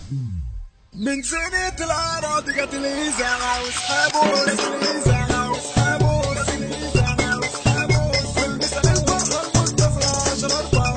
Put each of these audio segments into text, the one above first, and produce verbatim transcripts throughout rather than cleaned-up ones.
من سنة الأراضي جت الإذاعة وأصحابه الإذاعة وأصحابه الإذاعة وأصحابه والمثل الفرحة المنتصرة عشان أربعة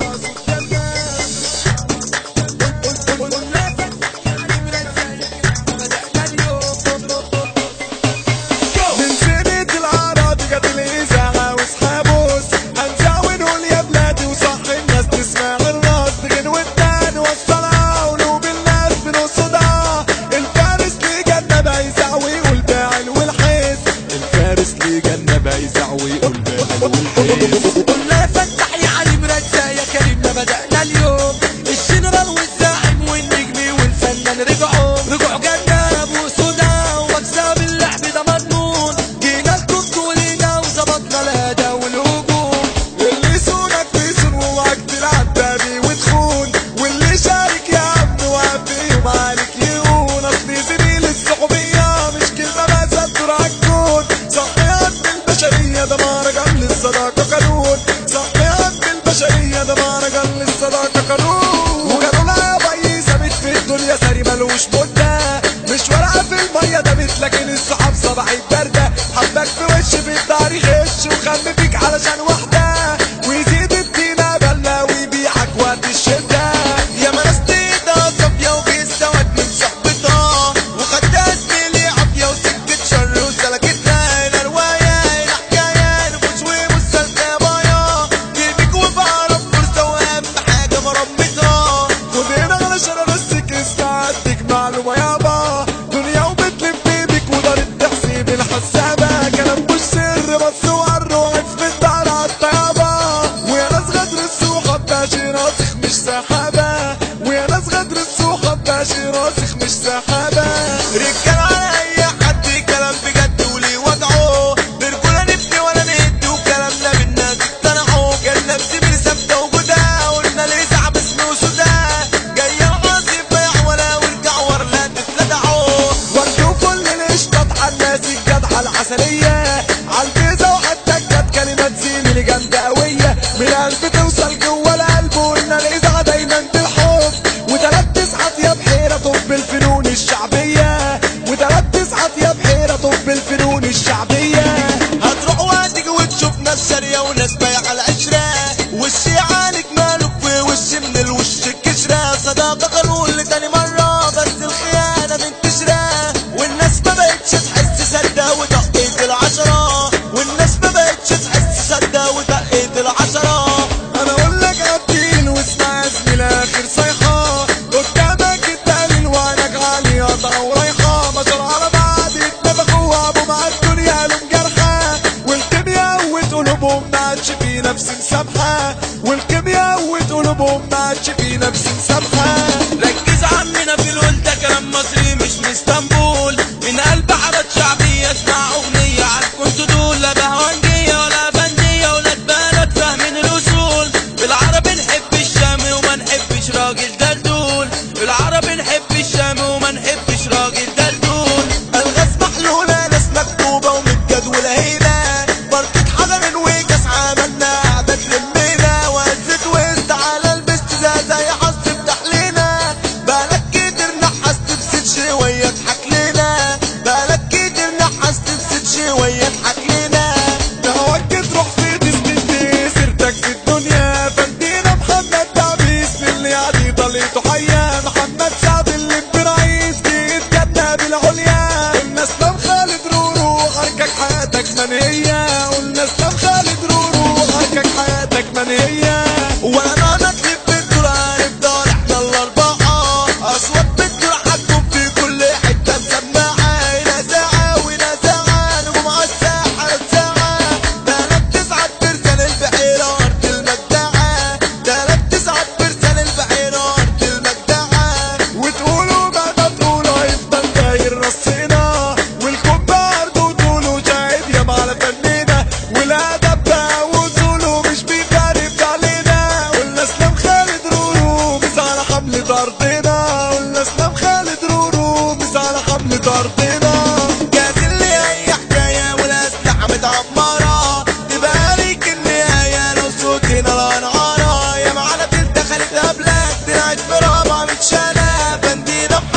من سنة الأراضي جت الإذاعة وأصحابه هنزاول نقول يا بلادي وصح الناس تسمع الراس غنوة تاني وصلها قلوب الناس بنصدها الفارس ليه جنة بيزع ويقول باعل والحيس الفارس ليه جنة بيزع ويقول باعل والحيس قلنا يا فتح يا علي مرزا يا كريمنا بدأنا اليوم الجنرال والزاعم والنجم والفنان رجعوا رجعوا جنة بوسودا ومكسب اللعب ده مضمون جينا لكم كلنا وظبطنا الأداء والهجوم اللي يسونك بيسون ووعك تلعب بابي وتخون واللي شارك يا عم وقف يوم عليك يهون اصلي زميل الصحوبية مش كلمة بس هتدور عالكون صحيان بالبشرية ده مهرجان للصداقة قانون صحيان بالبشرية ده مهرجان للصداقة قانون وقالوا لها يا بي ثابت في الدنيا ساري ملوش مدة مش ورقة في المية ده لكن الصحاب صباحي باردة حبك في وش في الدار يغش وخم فيك علشان واحدة ويزيد الدينا بلا ويبيعك وقت الشدة يا منستيدة صافية وبيستوت من صحبتها وخدها زميلي عافية وسكت شر وسلكتها هنا رواية هنا حكاية نفوس ومسلسة يا بايا جيبك وبعرف فرصة وأهم حاجة مرمتها خد هنا علشان ارسك استعدك معلومة يابا دنيا وبتلف بيك ودارت تحسيب الحسابة كلام مش سر بس وقر وقف في الدار عالطيابة ويا ناس غدر السوحة بتاشي راسخ مش سحابة ويا ناس غدر السوحة بتاشي راسخ مش سحابة رجال على أي حد كلام بجد وليه وجعه برجولة نبني ولا نهد وكلامنا بالناس اقتنعوا جالنا بزميل ثابتة وجودها قلنا الإذاعة باسم وسودها جاية العاصف بيع ولا وارجع ورا لا تتلدعوا وردوا كل القشطة على الناس الجدعة العسلية عالبيزة وحتى الجد كلمات زميلي جامدة قوية من القلب توصل جوا القلب وقلنا الإذاعة دايما بالحب وتلات تسعة يا بحيرة طب الفنون الشعبية وتلات تسعة يا بحيرة طب الفنون الشعبية هتروح وهتيجي وتشوف ناس شارية وناس بايعة العشرة وش يعانك مالك في وش من الوش الكشرة صداقة قانون لتاني مرة بس الخيانة منتشرة والناس ما بقتش تحس صدق ودقيت العشرة والناس ما بقتش تحس صدق ودقيت العشرة انا اقول لك قتيل واسمع اسمي الاخر صيحة قدامك الدليل وعنك عالية قطعة ورايحة بشر على بعض اتفقوا وابو مع الدنيا لهم جرحى والكيمياء وقلوبهم ما عادش في نفس مسامحة والكيمياء وقلوبهم ما عادش في نفس مسامحة ركز عمنا في القول ده كلام مصري مش من اسطنبول من قلب حارات شعبية اسمع اغنية عارفكم انتوا دول لا بهوانجية ولا فندية ولاد بلد فاهمين الاصول بالعربي نحب الشام وما نحبش راجل دلدول بالعربي نحب الشام وما نحبش راجل دلدول الغاز محلولة ناس مكتوبة ومتجدولة هنا بركة حضر وكاس عملنا قعدة لمينا وهزت وسط على البستزازة زي حظ بتحلينا بقالك كتير نحست بست شوية اضحك لنا بقالك كتير نحست بست شوية اضحك لنا ده هواك تروح في تسندي سيرتك في الدنيا فندينا محمد دعبيس اللي عادي طليته حيا محمد سعد اللي برئيس جيت جنة بالعليا قلنا اسلام خالد رورو حركك حياتك منهية قلنا اسلام خالد رورو حركك حياتك منهية وانا نطلب بالدور هنفضل احنا الاربعة اصوات بالدور حكم في كل حتة مسمعة هنا ساعة وهنا ساعة نجوم على الساحة ساعة تلات تسعة فرسان البحيرة ارض المجدعة تلات تسعة فرسان البحيرة ارض المجدعة وتقولوا مهما تقولوا هيفضل داير رصينا والكوبا عرض وطوله شاهد ياما على فننا والادب بقى وصوله مش بيفرق علينا قلنا اسلام خالد رورو مش على حملة ارضنا قلنا اسلام خالد رورو مش على حملة ارضنا جاهزين لأي حكاية والأسلحة متعمرة تبقى ليك النهاية لو صوتنا لا نعارة يا معانا بنت دخلت قبلك طلعت في رابعة متشالة فندينا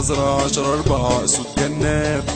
نظرة عشرة أربعة أسود كناب